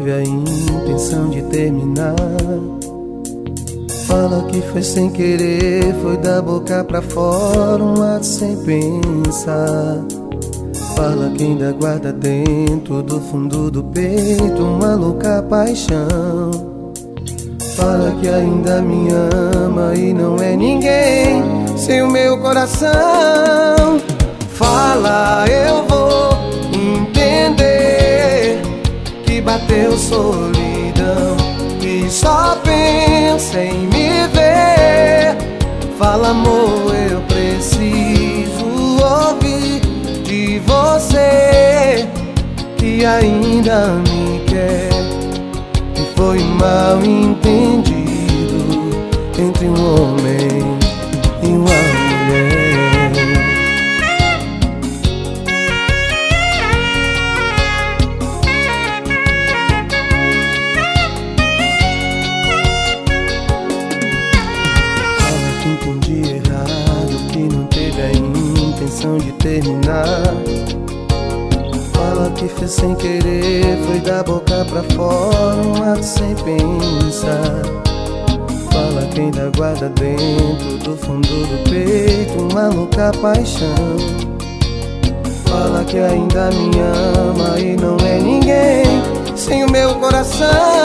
teve a intenção de terminar. Fala que foi sem querer, foi da boca pra fora, um ato sem pensar. Fala que ainda guarda dentro do fundo do peito uma louca paixão. Fala que ainda me ama e não é ninguém sem o meu coração. Fala, eu vou entender que bateu solidão e só pensa em me ver. Fala, amor, eu preciso ouvir de você que ainda me quer. Que foi mal entendido entre um homem e uma mulher. Fala que entendi errado, que não teve a intenção de terminar. Fala que fez sem querer, foi da boca pra fora, um ato sem pensar. Fala que ainda guarda dentro do fundo do peito uma louca paixão. Fala que ainda me ama e não é ninguém sem o meu coração.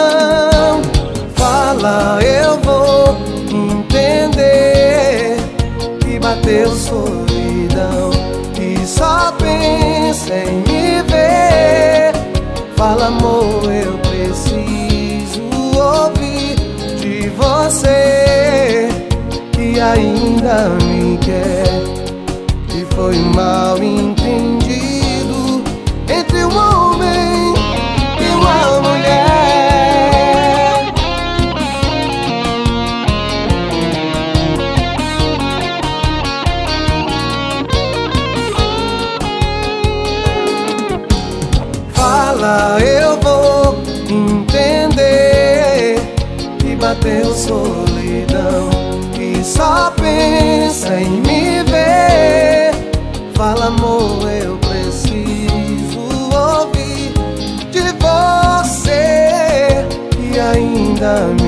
Fala, eu vou entender que bateu solidão e só pensa em me ver. Fala, amor, eu preciso ouvir de você que ainda me quer. Que foi mal entendido entre um homem e uma mulher. Fala, eu vou entender que bateu solidão e só pensa em me ver. Fala, amor, eu preciso ouvir de você que ainda me